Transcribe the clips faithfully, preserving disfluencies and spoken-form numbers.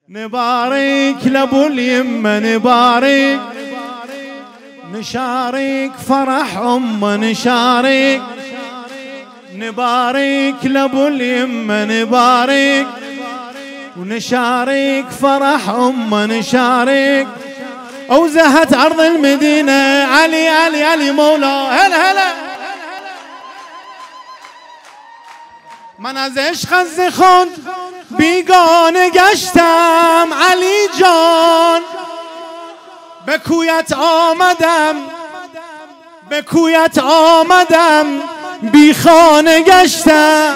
نبارك لابو اليمه نبارك نشارك فرح امه نشارك نبارك لابو اليمه نبارك ونشارك فرح امه نشارك وزهت عرض المدينه علي علي علي مولا هلا هلا من از عشق از خود بیگانه گشتم علی جان به کویت آمدم به کویت آمدم بی خانه گشتم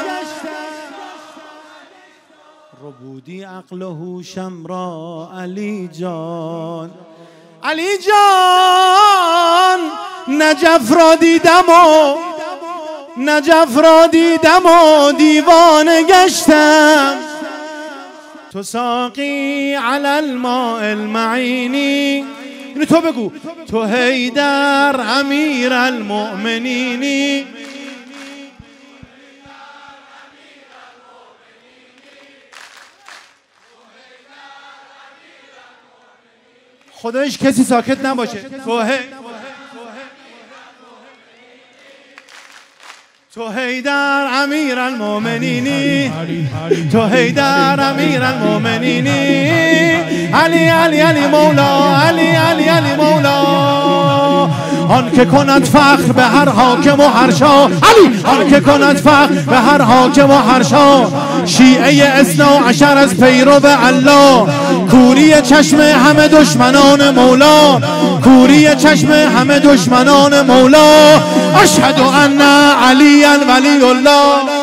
ربودی عقل و هوشم را علی جان علی جان نجف را دیدم و نجف را دیدم و دیوانه گشتم تو ساقی علی الماء المعینی اینو تو بگو تو حیدر امیر المؤمنینی خدایش کسی ساکت نباشه تو هی تو حیدر امیر المؤمنینی تو حیدر امیر المؤمنینی علی علی علی مولا علی علی علی مولا آن که کند فخر به هر حاکم و هر شاه علی آن که کند فخر به هر حاکم و هر شاه شیعه اثنا عشر از پیرو الله کوری چشم همه دشمنان مولا کوری چشم همه دشمنان مولا اشهد ان علی ولی الله